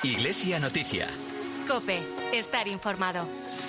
Iglesia Noticia. COPE. Estar informado.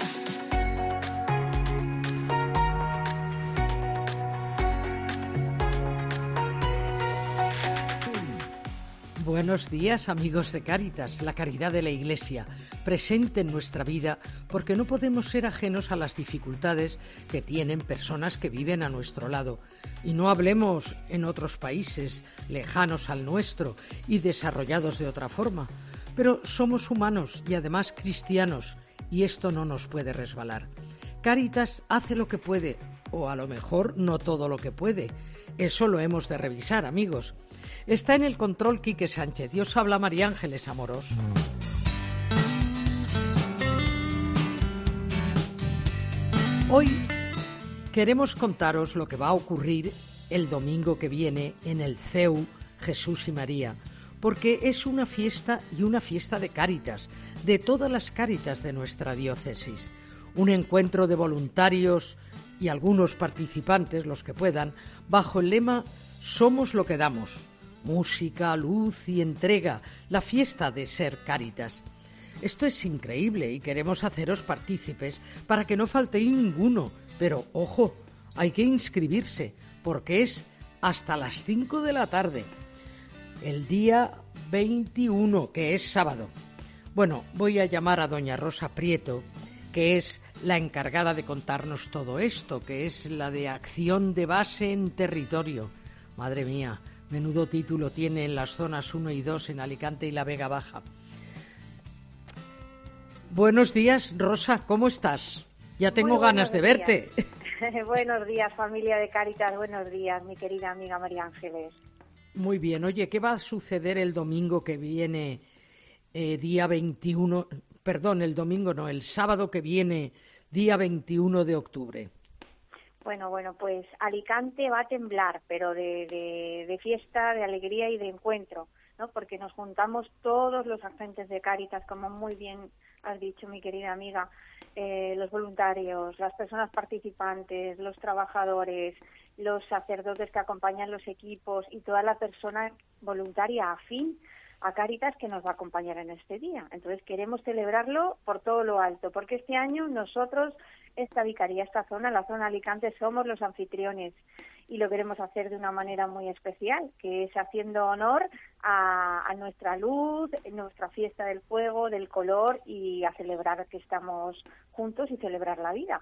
Buenos días, amigos de Cáritas, la caridad de la Iglesia, presente en nuestra vida, porque no podemos ser ajenos a las dificultades que tienen personas que viven a nuestro lado. Y no hablemos en otros países lejanos al nuestro y desarrollados de otra forma. Pero somos humanos y además cristianos, y esto no nos puede resbalar. Cáritas hace lo que puede, o a lo mejor no todo lo que puede. Eso lo hemos de revisar, amigos. Está en el control Quique Sánchez. Dios habla, María Ángeles Amorós. Hoy queremos contaros lo que va a ocurrir el domingo que viene en el CEU Jesús y María, porque es una fiesta y una fiesta de Cáritas, de todas las Cáritas de nuestra diócesis. Un encuentro de voluntarios y algunos participantes, los que puedan, bajo el lema Somos lo que damos. Música, luz y entrega, la fiesta de ser Cáritas. Esto es increíble y queremos haceros partícipes para que no faltéis ninguno. Pero, ojo, hay que inscribirse porque es hasta las 5 de la tarde. El día 21, que es sábado. Bueno, voy a llamar a doña Rosa Prieto, que es la encargada de contarnos todo esto, que es la de acción de base en territorio. Madre mía, menudo título tiene en las zonas 1 y 2 en Alicante y la Vega Baja. Buenos días, Rosa, ¿cómo estás? Ya tengo ganas de verte. Buenos días, familia de Cáritas, buenos días, mi querida amiga María Ángeles. Muy bien, oye, ¿qué va a suceder el domingo que viene, día 21? Perdón, el domingo no, el sábado que viene, día 21 de octubre. Bueno, pues Alicante va a temblar, pero de fiesta, de alegría y de encuentro, ¿no? Porque nos juntamos todos los agentes de Cáritas, como muy bien has dicho, mi querida amiga, los voluntarios, las personas participantes, los trabajadores, los sacerdotes que acompañan los equipos y toda la persona voluntaria afín a Cáritas que nos va a acompañar en este día. Entonces queremos celebrarlo por todo lo alto, porque este año nosotros, esta vicaría, esta zona, la zona Alicante, somos los anfitriones y lo queremos hacer de una manera muy especial, que es haciendo honor a nuestra luz, nuestra fiesta del fuego, del color y a celebrar que estamos juntos y celebrar la vida.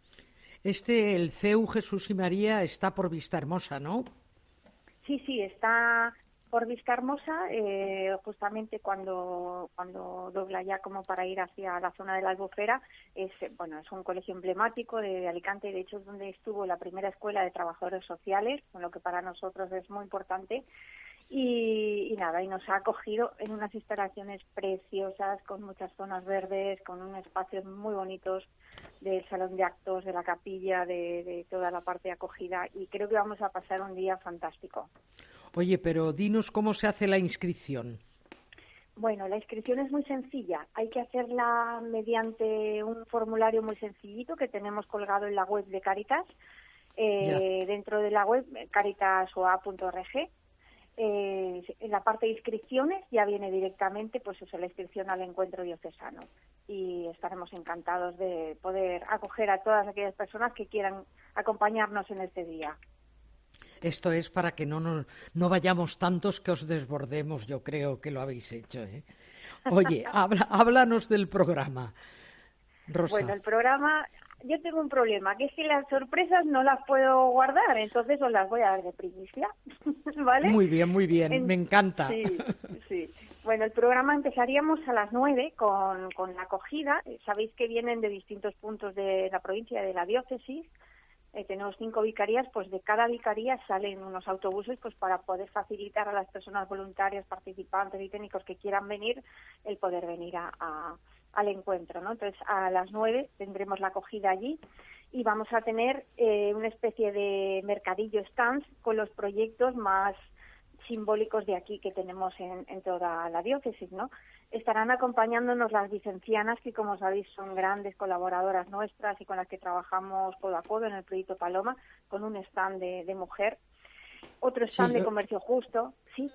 El CEU Jesús y María está por Vistahermosa, ¿no? Sí, está por Vistahermosa, justamente cuando dobla ya como para ir hacia la zona de la Albufera. Es un colegio emblemático de Alicante, de hecho es donde estuvo la primera escuela de trabajadores sociales, con lo que para nosotros es muy importante. Y nos ha acogido en unas instalaciones preciosas, con muchas zonas verdes, con unos espacios muy bonitos del salón de actos, de la capilla, de toda la parte de acogida, y creo que vamos a pasar un día fantástico. Oye, pero dinos cómo se hace la inscripción. Bueno, la inscripción es muy sencilla. Hay que hacerla mediante un formulario muy sencillito que tenemos colgado en la web de Cáritas, dentro de la web caritasoa.org. En la parte de inscripciones ya viene directamente la inscripción al encuentro diocesano, y estaremos encantados de poder acoger a todas aquellas personas que quieran acompañarnos en este día. Esto es para que no vayamos tantos que os desbordemos, yo creo que lo habéis hecho, ¿eh? Oye, háblanos del programa, Rosa. Bueno, el programa, yo tengo un problema, que es que las sorpresas no las puedo guardar, entonces os las voy a dar de primicia, ¿vale? Muy bien, me encanta. Sí. Bueno, el programa empezaríamos a las 9 con la acogida. Sabéis que vienen de distintos puntos de la provincia, de la diócesis. Tenemos 5 vicarías, pues de cada vicaría salen unos autobuses para poder facilitar a las personas voluntarias, participantes y técnicos que quieran venir, el poder venir al encuentro, ¿no? Entonces, a las 9 tendremos la acogida allí y vamos a tener una especie de mercadillo stands con los proyectos más simbólicos de aquí que tenemos en toda la diócesis, ¿no? Estarán acompañándonos las vicencianas, que como sabéis son grandes colaboradoras nuestras y con las que trabajamos codo a codo en el proyecto Paloma, con un stand de mujer, otro stand de comercio justo, ¿sí?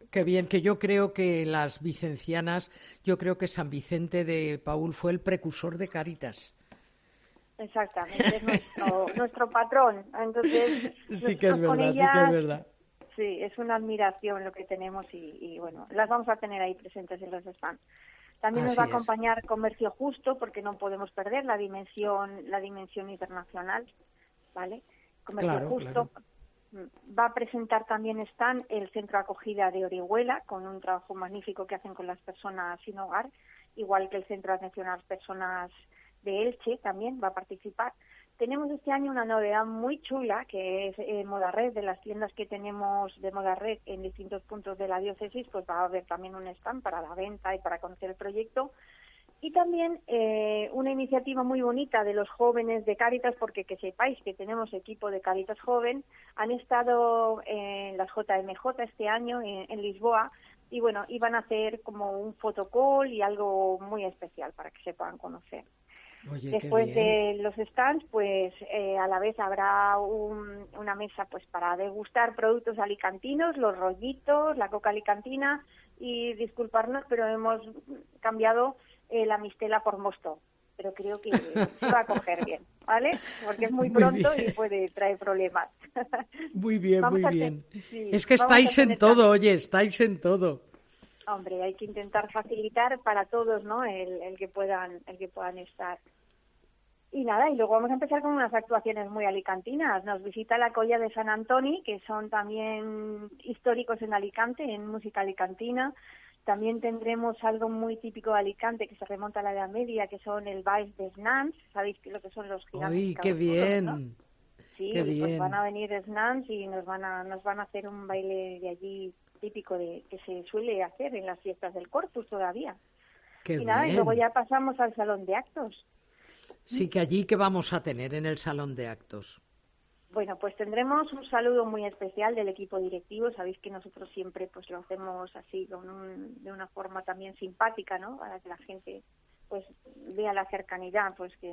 Qué bien, que yo creo que las vicencianas, yo creo que San Vicente de Paúl fue el precursor de Cáritas. Exactamente, es nuestro patrón. Entonces, Sí que es con verdad, sí ellas, que es verdad. sí, es una admiración lo que tenemos y bueno, las vamos a tener ahí presentes en los stands. También nos va a Así es. acompañar Comercio Justo, porque no podemos perder la dimensión internacional, ¿vale? Comercio Claro, Justo. claro. Va a presentar también stand el Centro de Acogida de Orihuela, con un trabajo magnífico que hacen con las personas sin hogar, igual que el Centro de Atención a las Personas de Elche también va a participar. Tenemos este año una novedad muy chula, que es Moda Red. De las tiendas que tenemos de Moda Red en distintos puntos de la diócesis, pues va a haber también un stand para la venta y para conocer el proyecto. Y también una iniciativa muy bonita de los jóvenes de Cáritas, porque que sepáis que tenemos equipo de Cáritas Joven, han estado en las JMJ este año en Lisboa, y bueno, iban a hacer como un photocall y algo muy especial para que se puedan conocer. Oye, Después qué bien. de los stands, pues a la vez habrá una mesa pues para degustar productos alicantinos, los rollitos, la coca alicantina, y disculparnos, pero hemos cambiado la mistela por mosto, pero creo que se va a coger bien, ¿vale? Porque es muy Muy pronto bien, y puede traer problemas. muy bien, Vamos muy a bien. sí, Es que vamos a estáis en tener todo, oye, estáis en todo. hombre, hay que intentar facilitar para todos, ¿no? El que puedan estar. Y nada, y luego vamos a empezar con unas actuaciones muy alicantinas. Nos visita la Colla de San Antoni, que son también históricos en Alicante, en música alicantina. También tendremos algo muy típico de Alicante, que se remonta a la Edad Media, que son el vals de Snans. Sabéis lo que son los gigantes ¡Uy, qué cabezudos, ¿no? bien! Sí, ¡Qué pues van bien! a venir Snans y nos van a hacer un baile de allí típico que se suele hacer en las fiestas del Corpus todavía. ¡Qué Y nada, y luego bien! ya pasamos al salón de actos. Sí, que allí, ¿qué vamos a tener en el salón de actos? Bueno, pues tendremos un saludo muy especial del equipo directivo. Sabéis que nosotros siempre pues lo hacemos así, de una forma también simpática, ¿no? Para que la gente pues vea la cercanía,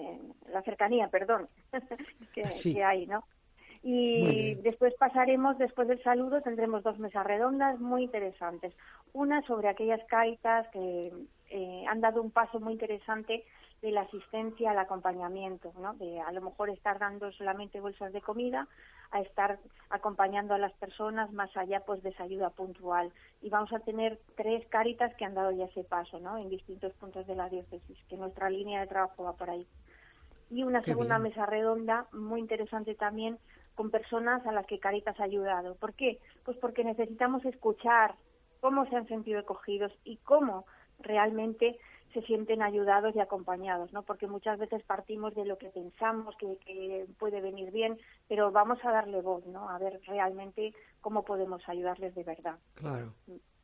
perdón, Sí, que hay, ¿no? muy Y bien. después del saludo, tendremos dos mesas redondas muy interesantes. Una sobre aquellas Cáritas que han dado un paso muy interesante de la asistencia al acompañamiento, ¿no? De a lo mejor estar dando solamente bolsas de comida a estar acompañando a las personas más allá pues de esa ayuda puntual. Y vamos a tener 3 Cáritas que han dado ya ese paso, ¿no? En distintos puntos de la diócesis, que nuestra línea de trabajo va por ahí. Y una Qué segunda bien. mesa redonda muy interesante también con personas a las que Cáritas ha ayudado. ¿Por qué? Pues porque necesitamos escuchar cómo se han sentido acogidos y cómo realmente se sienten ayudados y acompañados, ¿no? Porque muchas veces partimos de lo que pensamos que puede venir bien, pero vamos a darle voz, ¿no? A ver realmente cómo podemos ayudarles de verdad. Claro.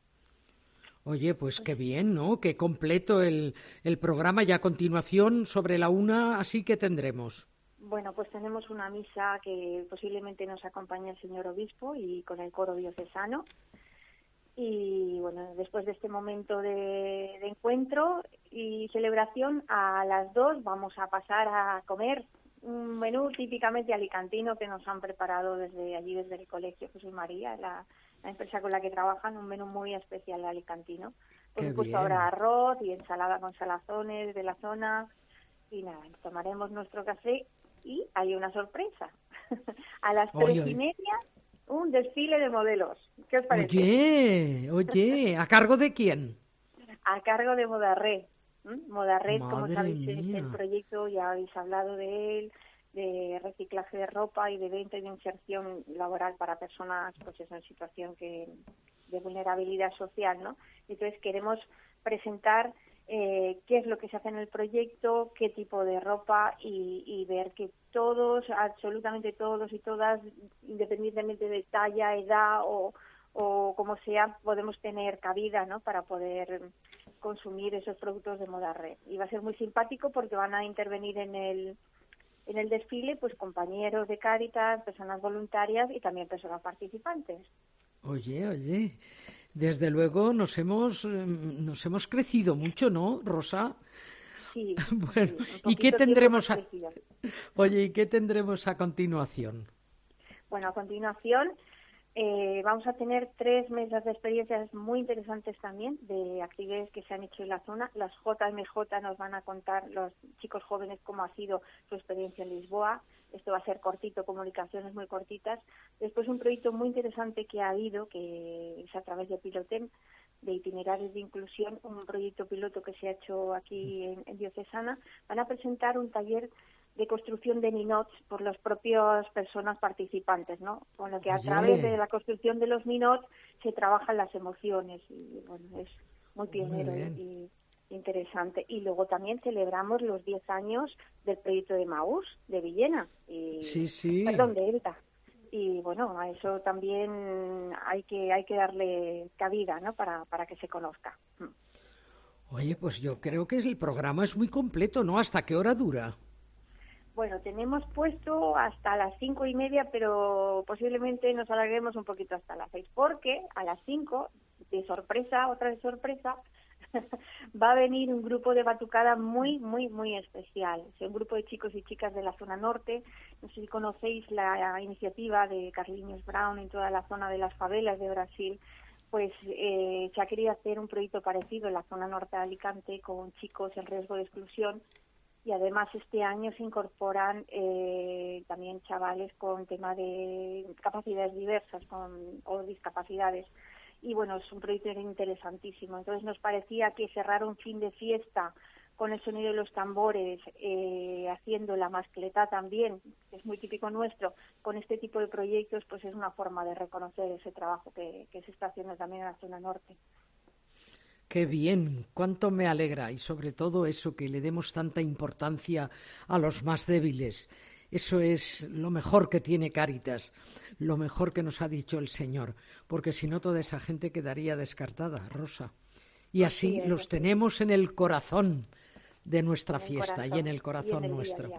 Oye, pues qué bien, ¿no? Qué completo el programa, y a continuación sobre la 1 así que tendremos. Bueno, pues tenemos una misa que posiblemente nos acompañe el señor obispo y con el coro diocesano. Y bueno, después de este momento de encuentro y celebración, a las 2 vamos a pasar a comer un menú típicamente alicantino que nos han preparado desde el Colegio Jesús María, la empresa con la que trabajan, un menú muy especial alicantino. Por Qué supuesto habrá bien. arroz y ensalada con salazones de la zona y nada, tomaremos nuestro café y hay una sorpresa. A las Oye, 3:30 un desfile de modelos. ¿Qué os parece? oye, ¿a cargo de quién? A cargo de Moda Red. Moda Red, como Madre sabéis, es el mía. proyecto, ya habéis hablado de él, de reciclaje de ropa y de venta y de inserción laboral para personas pues eso, en situación de vulnerabilidad social, ¿no? Entonces queremos presentar qué es lo que se hace en el proyecto, qué tipo de ropa y ver que todos, absolutamente todos y todas, independientemente de talla, edad o como sea, podemos tener cabida, ¿no? Para poder consumir esos productos de Moda Red. Y va a ser muy simpático porque van a intervenir en el desfile pues compañeros de Cáritas, personas voluntarias y también personas participantes. Oye, desde luego nos hemos crecido mucho, ¿no, Rosa? Sí, Bueno, sí, un ¿y qué poquito tiempo hemos tendremos crecido. Oye, ¿y qué tendremos a continuación? Bueno, a continuación Vamos a tener 3 mesas de experiencias muy interesantes también, de actividades que se han hecho en la zona. Las JMJ nos van a contar, los chicos jóvenes, cómo ha sido su experiencia en Lisboa. Esto va a ser cortito, comunicaciones muy cortitas. Después un proyecto muy interesante que ha habido, que es a través de Pilotem, de itinerarios de inclusión, un proyecto piloto que se ha hecho aquí en Diocesana. Van a presentar un taller de construcción de ninots por las propias personas participantes, ¿no? Con lo que a través de la construcción de los ninots se trabajan las emociones y bueno, es muy pionero y interesante. Y luego también celebramos los 10 años del proyecto de Maús de Villena y perdón, de ELTA. Y bueno, a eso también hay que darle cabida, ¿no? Para que se conozca. Oye, pues yo creo que el programa es muy completo, ¿no? ¿Hasta qué hora dura? Bueno, tenemos puesto hasta las 5:30, pero posiblemente nos alarguemos un poquito hasta las 6, porque a las 5, de sorpresa, otra de sorpresa, va a venir un grupo de batucada muy, muy, muy especial. Es un grupo de chicos y chicas de la zona norte. No sé si conocéis la iniciativa de Carlinhos Brown en toda la zona de las favelas de Brasil. Pues se ha querido hacer un proyecto parecido en la zona norte de Alicante con chicos en riesgo de exclusión. Y además este año se incorporan también chavales con tema de capacidades diversas o discapacidades. Y bueno, es un proyecto interesantísimo. Entonces nos parecía que cerrar un fin de fiesta con el sonido de los tambores, haciendo la mascletá también, que es muy típico nuestro, con este tipo de proyectos, pues es una forma de reconocer ese trabajo que se está haciendo también en la zona norte. Qué bien, cuánto me alegra, y sobre todo eso, que le demos tanta importancia a los más débiles. Eso es lo mejor que tiene Cáritas, lo mejor que nos ha dicho el Señor, porque si no toda esa gente quedaría descartada, Rosa. Y así los tenemos en el corazón de nuestra fiesta y en el corazón nuestro.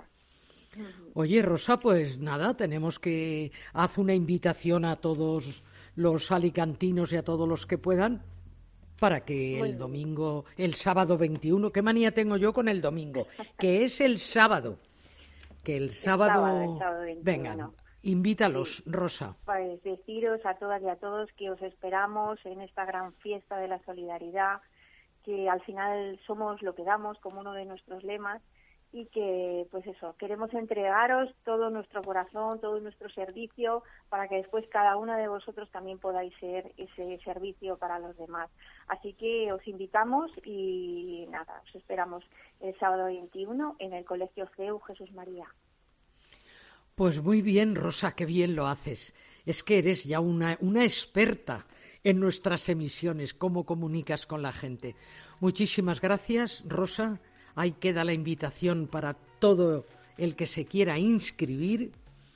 Oye, Rosa, pues nada, tenemos que hacer una invitación a todos los alicantinos y a todos los que puedan, para que el domingo, el sábado 21, qué manía tengo yo con el domingo, que es el sábado, que el sábado 21, vengan, invítalos, sí. Rosa. Pues deciros a todas y a todos que os esperamos en esta gran fiesta de la solidaridad, que al final somos lo que damos, como uno de nuestros lemas, y que, pues eso, queremos entregaros todo nuestro corazón, todo nuestro servicio, para que después cada una de vosotros también podáis ser ese servicio para los demás. Así que os invitamos y nada, os esperamos el sábado 21 en el Colegio CEU Jesús María. Pues muy bien, Rosa, qué bien lo haces. Es que eres ya una experta en nuestras emisiones, cómo comunicas con la gente. Muchísimas gracias, Rosa. Ahí queda la invitación para todo el que se quiera inscribir,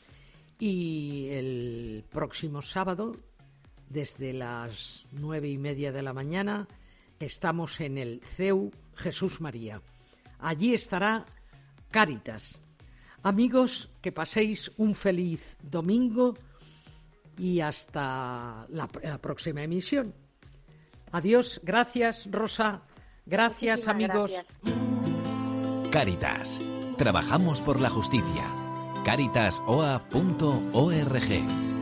y el próximo sábado, desde las 9:30 de la mañana, estamos en el CEU Jesús María. Allí estará Cáritas. Amigos, que paséis un feliz domingo y hasta la próxima emisión. Adiós, gracias, Rosa. Gracias, amigos. Gracias. Cáritas. Trabajamos por la justicia. Caritas.oa.org